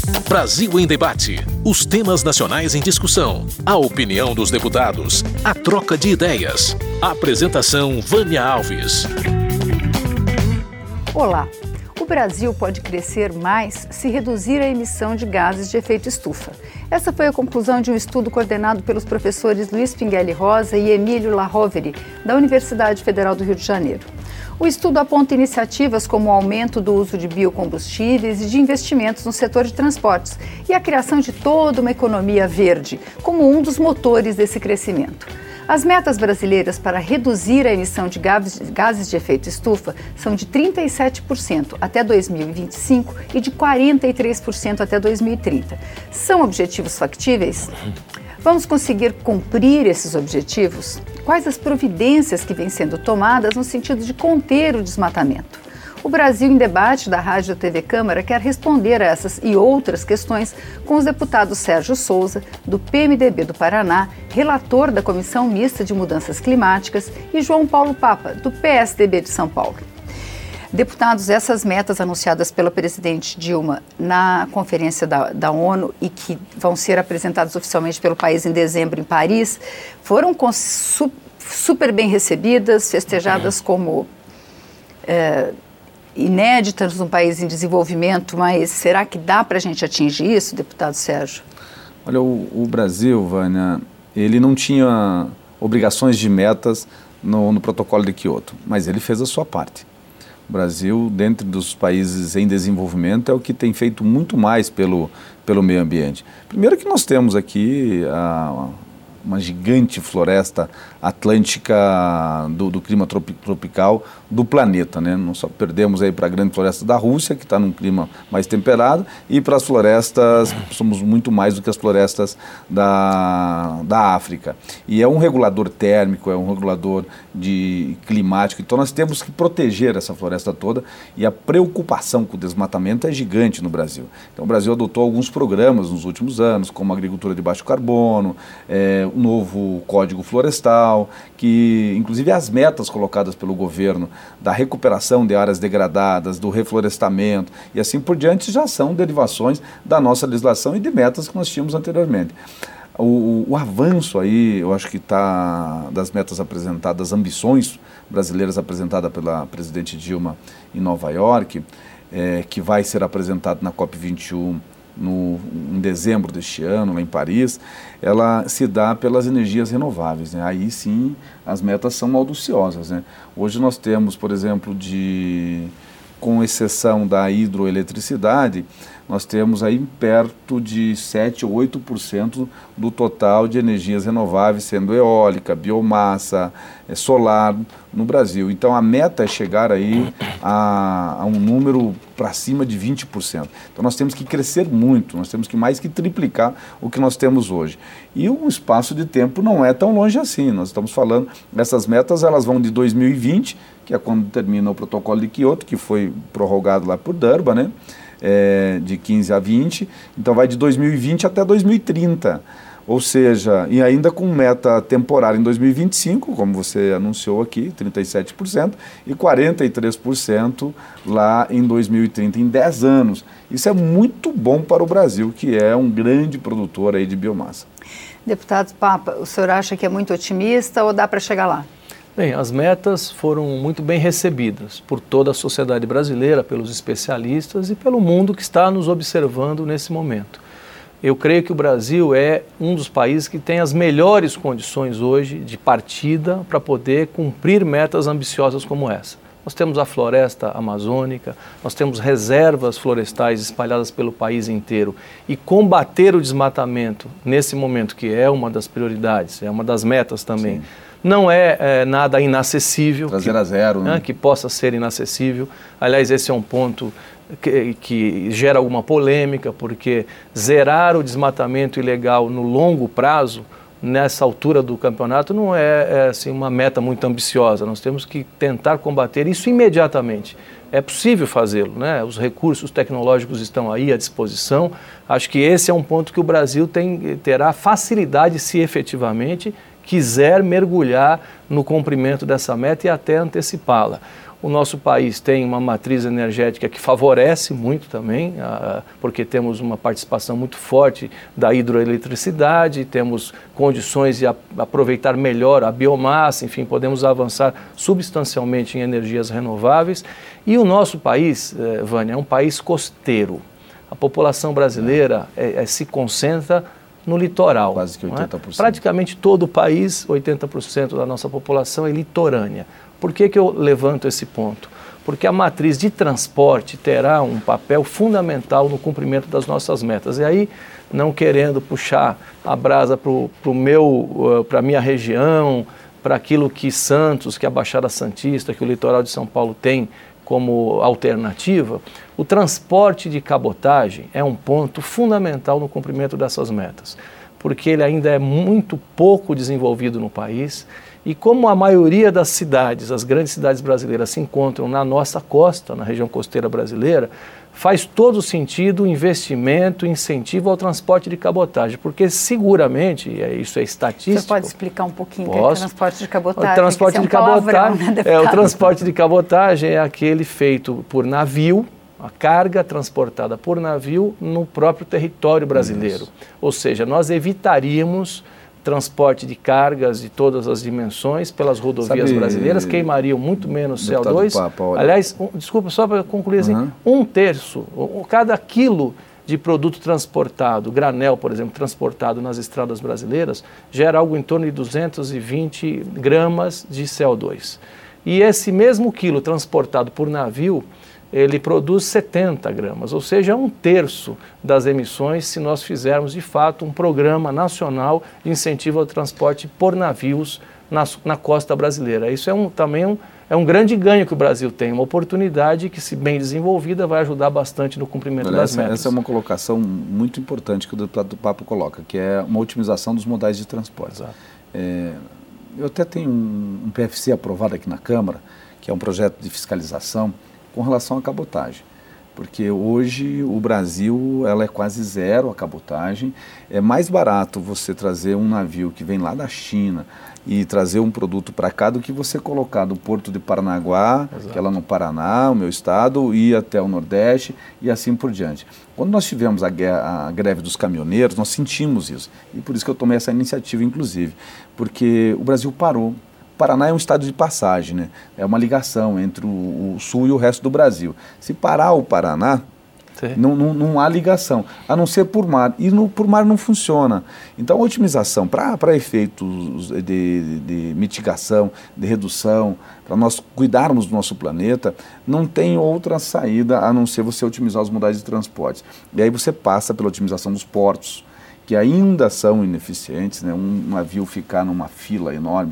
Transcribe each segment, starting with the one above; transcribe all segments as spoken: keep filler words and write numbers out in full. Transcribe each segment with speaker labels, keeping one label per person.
Speaker 1: Brasil em Debate. Os temas nacionais em discussão. A opinião dos deputados. A troca de ideias. Apresentação Vânia Alves.
Speaker 2: Olá. O Brasil pode crescer mais se reduzir a emissão de gases de efeito estufa. Essa foi a conclusão de um estudo coordenado pelos professores Luiz Pinguelli Rosa e Emílio Lahovere, da Universidade Federal do Rio de Janeiro. O estudo aponta iniciativas como o aumento do uso de biocombustíveis e de investimentos no setor de transportes e a criação de toda uma economia verde, como um dos motores desse crescimento. As metas brasileiras para reduzir a emissão de gases de efeito estufa são de trinta e sete por cento até dois mil e vinte e cinco e de quarenta e três por cento até dois mil e trinta. São objetivos factíveis? Vamos conseguir cumprir esses objetivos? Quais as providências que vêm sendo tomadas no sentido de conter o desmatamento? O Brasil em Debate, da Rádio T V Câmara, quer responder a essas e outras questões com os deputados Sérgio Souza, do P M D B do Paraná, relator da Comissão Mista de Mudanças Climáticas, e João Paulo Papa, do P S D B de São Paulo. Deputados, essas metas anunciadas pela presidente Dilma na conferência da, da ONU e que vão ser apresentadas oficialmente pelo país em dezembro em Paris, foram com, su, super bem recebidas, festejadas como é, inéditas num país em desenvolvimento, mas será que dá para a gente atingir isso, deputado Sérgio?
Speaker 3: Olha, o, o Brasil, Vânia, ele não tinha obrigações de metas no, no protocolo de Kyoto, mas ele fez a sua parte. O Brasil, dentro dos países em desenvolvimento, é o que tem feito muito mais pelo, pelo meio ambiente. Primeiro que nós temos aqui a, uma gigante floresta atlântica do, do clima tropi, tropical do planeta, né? Nós só perdemos aí para a grande floresta da Rússia, que está num clima mais temperado, e para as florestas, somos muito mais do que as florestas da, da África. E é um regulador térmico, é um regulador de climático, então nós temos que proteger essa floresta toda, e a preocupação com o desmatamento é gigante no Brasil. Então o Brasil adotou alguns programas nos últimos anos, como a agricultura de baixo carbono, é, o novo Código Florestal, que inclusive as metas colocadas pelo governo da recuperação de áreas degradadas, do reflorestamento e assim por diante já são derivações da nossa legislação e de metas que nós tínhamos anteriormente. O, o avanço aí, eu acho que está das metas apresentadas, das ambições brasileiras apresentadas pela presidente Dilma em Nova York, é, que vai ser apresentado na COP vinte e um No, em dezembro deste ano, lá em Paris, ela se dá pelas energias renováveis, né? Aí sim as metas são audaciosas, né? Hoje nós temos, por exemplo, de, com exceção da hidroeletricidade, nós temos aí perto de sete ou oito por cento do total de energias renováveis, sendo eólica, biomassa, é, solar no Brasil. Então a meta é chegar aí a, a um número para cima de vinte por cento. Então nós temos que crescer muito, nós temos que mais que triplicar o que nós temos hoje. E o espaço de tempo não é tão longe assim, nós estamos falando, essas metas elas vão de dois mil e vinte, que é quando termina o protocolo de Kyoto, que foi prorrogado lá por Durban, né? É, de quinze a vinte, então vai de dois mil e vinte até dois mil e trinta, ou seja, e ainda com meta temporária em dois mil e vinte e cinco, como você anunciou aqui, trinta e sete por cento, e quarenta e três por cento lá em dois mil e trinta, em dez anos. Isso é muito bom para o Brasil, que é um grande produtor aí de biomassa.
Speaker 2: Deputado Papa, o senhor acha que é muito otimista ou dá para chegar lá?
Speaker 4: Bem, as metas foram muito bem recebidas por toda a sociedade brasileira, pelos especialistas e pelo mundo que está nos observando nesse momento. Eu creio que o Brasil é um dos países que tem as melhores condições hoje de partida para poder cumprir metas ambiciosas como essa. Nós temos a floresta amazônica, nós temos reservas florestais espalhadas pelo país inteiro e combater o desmatamento nesse momento, que é uma das prioridades, é uma das metas também. Sim. Não é, é nada inacessível.
Speaker 3: Trazer
Speaker 4: que,
Speaker 3: a zero. Né?
Speaker 4: Né, que possa ser inacessível. Aliás, esse é um ponto que, que gera alguma polêmica, porque zerar o desmatamento ilegal no longo prazo, nessa altura do campeonato, não é, é assim, uma meta muito ambiciosa. Nós temos que tentar combater isso imediatamente. É possível fazê-lo, né? Os recursos tecnológicos estão aí à disposição. Acho que esse é um ponto que o Brasil tem, terá facilidade, se efetivamente quiser mergulhar no cumprimento dessa meta e até antecipá-la. O nosso país tem uma matriz energética que favorece muito também, a, porque temos uma participação muito forte da hidroeletricidade, temos condições de a, aproveitar melhor a biomassa, enfim, podemos avançar substancialmente em energias renováveis. E o nosso país, eh, Vânia, é um país costeiro. A população brasileira é, é, se concentra no litoral.
Speaker 3: Quase que oitenta por cento.
Speaker 4: É? Praticamente todo o país, oitenta por cento da nossa população é litorânea. Por que que eu levanto esse ponto? Porque a matriz de transporte terá um papel fundamental no cumprimento das nossas metas. E aí, não querendo puxar a brasa para o meu, para a minha região, para aquilo que Santos, que a Baixada Santista, que o litoral de São Paulo tem como alternativa, o transporte de cabotagem é um ponto fundamental no cumprimento dessas metas, porque ele ainda é muito pouco desenvolvido no país e como a maioria das cidades, as grandes cidades brasileiras se encontram na nossa costa, na região costeira brasileira, faz todo sentido o investimento, incentivo ao transporte de cabotagem, porque seguramente, isso é estatístico...
Speaker 2: Você pode explicar um pouquinho o que é transporte de cabotagem?
Speaker 4: O transporte de cabotagem, é, o transporte de cabotagem é aquele feito por navio, a carga transportada por navio no próprio território brasileiro. Isso. Ou seja, nós evitaríamos transporte de cargas de todas as dimensões pelas rodovias Sabe, queimariam queimariam muito menos C O dois. Papa, Aliás, um, desculpa, só para concluir assim, uhum. um terço, um, cada quilo de produto transportado, granel, por exemplo, transportado nas estradas brasileiras, gera algo em torno de duzentos e vinte gramas de C O dois. E esse mesmo quilo transportado por navio, ele produz setenta gramas, ou seja, um terço das emissões se nós fizermos, de fato, um programa nacional de incentivo ao transporte por navios na, na costa brasileira. Isso é um, também um, é um grande ganho que o Brasil tem, uma oportunidade que, se bem desenvolvida, vai ajudar bastante no cumprimento
Speaker 3: Olha,
Speaker 4: das
Speaker 3: essa,
Speaker 4: metas.
Speaker 3: Essa é uma colocação muito importante que o deputado do Papa coloca, que é uma otimização dos modais de transporte. É, eu até tenho um, um P F C aprovado aqui na Câmara, que é um projeto de fiscalização, com relação à cabotagem, porque hoje o Brasil ela é quase zero a cabotagem, é mais barato você trazer um navio que vem lá da China e trazer um produto para cá do que você colocar do Porto de Paranaguá, Exato. Que é lá no Paraná, o meu estado, e ir até o Nordeste e assim por diante. Quando nós tivemos a, guerra, a greve dos caminhoneiros, nós sentimos isso, e por isso que eu tomei essa iniciativa, inclusive, porque o Brasil parou. O Paraná é um estado de passagem, né? É uma ligação entre o, o sul e o resto do Brasil. Se parar o Paraná, não, não, não há ligação, a não ser por mar. E no, por mar não funciona. Então, a otimização para efeitos de, de, de mitigação, de redução, para nós cuidarmos do nosso planeta, não tem outra saída a não ser você otimizar os modais de transporte. E aí você passa pela otimização dos portos, que ainda são ineficientes, né? Um navio ficar numa fila enorme.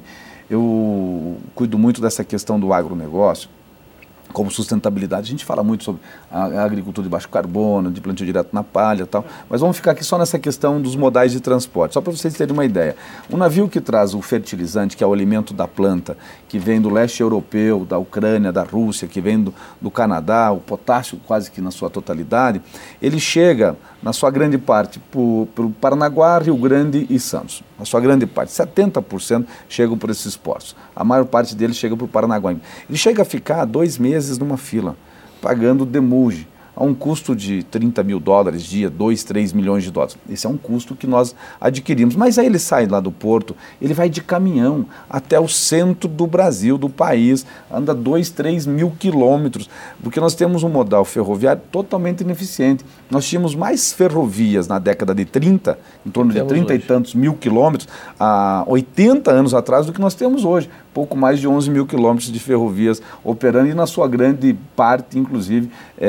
Speaker 3: Eu cuido muito dessa questão do agronegócio, como sustentabilidade. A gente fala muito sobre a agricultura de baixo carbono, de plantio direto na palha e tal, mas vamos ficar aqui só nessa questão dos modais de transporte, só para vocês terem uma ideia. Um navio que traz o fertilizante, que é o alimento da planta, que vem do leste europeu, da Ucrânia, da Rússia, que vem do, do Canadá, o potássio quase que na sua totalidade, ele chega, na sua grande parte, para o Paranaguá, Rio Grande e Santos. Na sua grande parte, setenta por cento chegam por esses portos. A maior parte deles chega para o Paranaguá. Ele chega a ficar dois meses numa fila, pagando demurge, a um custo de trinta mil dólares dia, dois, três milhões de dólares. Esse é um custo que nós adquirimos. Mas aí ele sai lá do porto, ele vai de caminhão até o centro do Brasil, do país, anda dois, três mil quilômetros, porque nós temos um modal ferroviário totalmente ineficiente. Nós tínhamos mais ferrovias na década de trinta, em torno de trinta e tantos mil quilômetros, há oitenta anos atrás, do que nós temos hoje. Pouco mais de onze mil quilômetros de ferrovias operando e na sua grande parte, inclusive,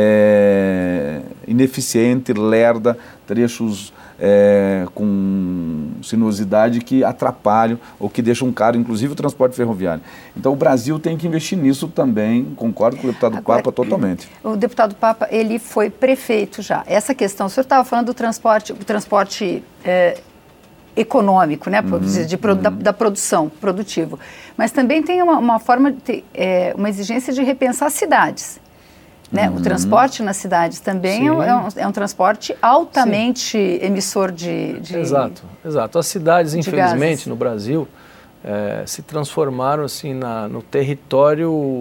Speaker 3: é, ineficiente, lerda, trechos é, com sinuosidade que atrapalham ou que deixam caro, inclusive, o transporte ferroviário. Então, o Brasil tem que investir nisso também, concordo com o deputado Agora, Papa totalmente.
Speaker 2: O deputado Papa, ele foi prefeito já. Essa questão, o senhor estava falando do transporte, o transporte é, econômico, né, uhum, de, de, uhum. da, da produção, produtivo. Mas também tem uma, uma forma, de ter, é, uma exigência de repensar cidades. Né? Uhum. O transporte nas cidades também é um, é um transporte altamente Sim. emissor de, de...
Speaker 4: Exato, exato. As cidades, infelizmente, gases. no Brasil, é, se transformaram assim, na, no território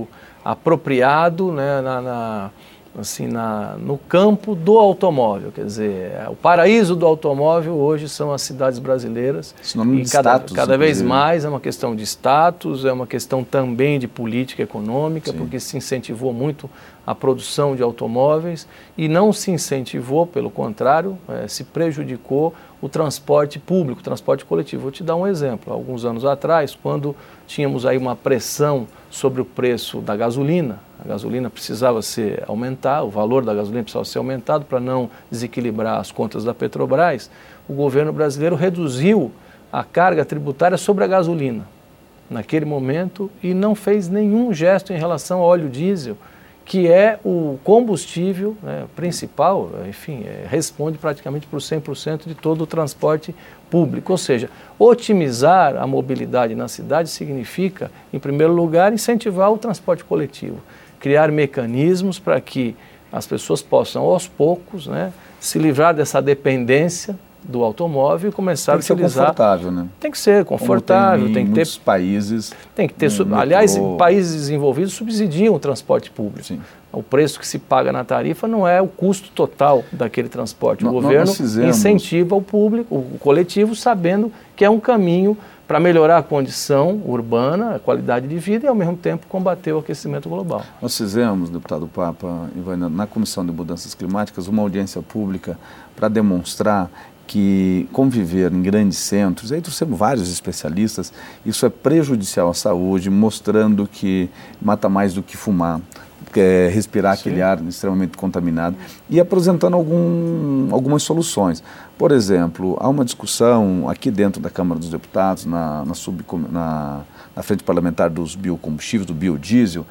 Speaker 4: apropriado, né, na, na, assim, na, no campo do automóvel. Quer dizer, o paraíso do automóvel hoje são as cidades brasileiras.
Speaker 3: Sinônimo
Speaker 4: e
Speaker 3: de
Speaker 4: cada,
Speaker 3: status,
Speaker 4: cada vez
Speaker 3: inclusive.
Speaker 4: mais é uma questão de status, é uma questão também de política econômica,
Speaker 3: Sim.
Speaker 4: porque se incentivou muito a produção de automóveis e não se incentivou, pelo contrário, eh, se prejudicou o transporte público, o transporte coletivo. Vou te dar um exemplo. Alguns anos atrás, quando tínhamos aí uma pressão sobre o preço da gasolina, a gasolina precisava ser aumentar, o valor da gasolina precisava ser aumentado para não desequilibrar as contas da Petrobras, o governo brasileiro reduziu a carga tributária sobre a gasolina naquele momento e não fez nenhum gesto em relação ao óleo diesel, que é o combustível, né, principal, enfim, é, responde praticamente por cem por cento de todo o transporte público. Ou seja, otimizar a mobilidade na cidade significa, em primeiro lugar, incentivar o transporte coletivo, criar mecanismos para que as pessoas possam, aos poucos, né, se livrar dessa dependência do automóvel e começar a utilizar.
Speaker 3: Tem que ser confortável, né?
Speaker 4: Tem que ser confortável,
Speaker 3: tem,
Speaker 4: tem
Speaker 3: em
Speaker 4: que ter
Speaker 3: muitos países.
Speaker 4: Tem que ter,
Speaker 3: no
Speaker 4: aliás,
Speaker 3: metrô.
Speaker 4: países desenvolvidos subsidiam o transporte público.
Speaker 3: Sim.
Speaker 4: O preço que se paga na tarifa não é o custo total daquele transporte. O
Speaker 3: No-
Speaker 4: governo
Speaker 3: nós fizemos-
Speaker 4: incentiva o público, o coletivo, sabendo que é um caminho para melhorar a condição urbana, a qualidade de vida e, ao mesmo tempo, combater o aquecimento global.
Speaker 3: Nós fizemos, deputado Papa, Ivânia, na Comissão de Mudanças Climáticas, uma audiência pública para demonstrar que conviver em grandes centros, aí trouxemos vários especialistas, isso é prejudicial à saúde, mostrando que mata mais do que fumar, que é respirar
Speaker 4: Sim.
Speaker 3: aquele ar extremamente contaminado, e apresentando algum, algumas soluções. Por exemplo, há uma discussão aqui dentro da Câmara dos Deputados, na, na, subcom, na, na frente parlamentar dos biocombustíveis, do biodiesel,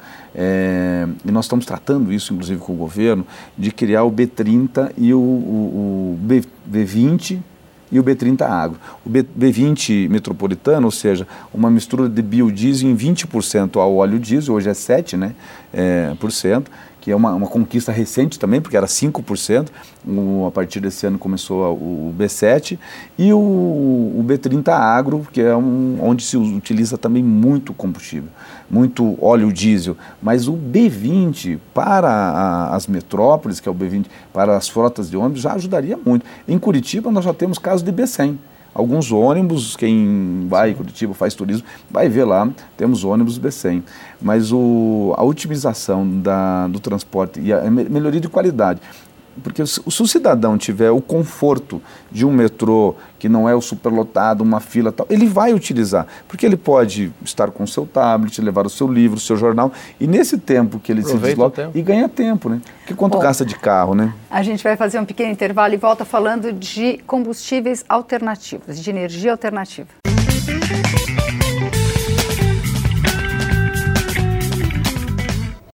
Speaker 3: é, e nós estamos tratando isso, inclusive, com o governo, de criar o B trinta e o, o, o B vinte e o B trinta Agro. O B vinte metropolitano, ou seja, uma mistura de biodiesel em vinte por cento ao óleo diesel, hoje é sete por cento, né, é, por cento, que é uma, uma conquista recente também, porque era cinco por cento, o, a partir desse ano começou o, o B sete, e o, o B trinta Agro, que é um, onde se utiliza também muito combustível, muito óleo diesel, mas o B vinte para a, as metrópoles, que é o B vinte para as frotas de ônibus, já ajudaria muito. Em Curitiba nós já temos casos de B cem. Alguns ônibus, quem vai em Curitiba, faz turismo, vai ver lá, temos ônibus B cem. Mas o, a otimização da, do transporte e a melhoria de qualidade, porque se o cidadão tiver o conforto de um metrô que não é o superlotado, uma fila tal, ele vai utilizar, porque ele pode estar com o seu tablet, levar o seu livro, o seu jornal, e nesse tempo que ele
Speaker 4: Aproveita
Speaker 3: se
Speaker 4: o
Speaker 3: desloca,
Speaker 4: tempo.
Speaker 3: e ganha tempo, né? Porque quanto
Speaker 2: Bom,
Speaker 3: gasta de carro, né?
Speaker 2: A gente vai fazer um pequeno intervalo e volta falando de combustíveis alternativos, de energia alternativa.